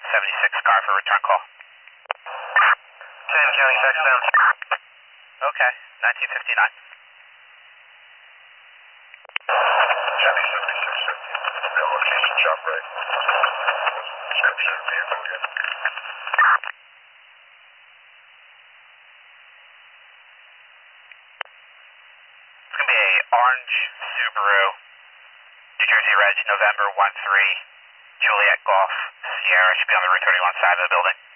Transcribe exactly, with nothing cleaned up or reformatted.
seventy-six car for return call. ten County touchdown. Okay, nineteen fifty-nine. County seventy-six fifty. The location shop right. Description of vehicle again. It's going to be a orange Subaru, New Jersey Reg, November one three, Juliet Golf, Sierra. Should be on the Route thirty-one side of the building.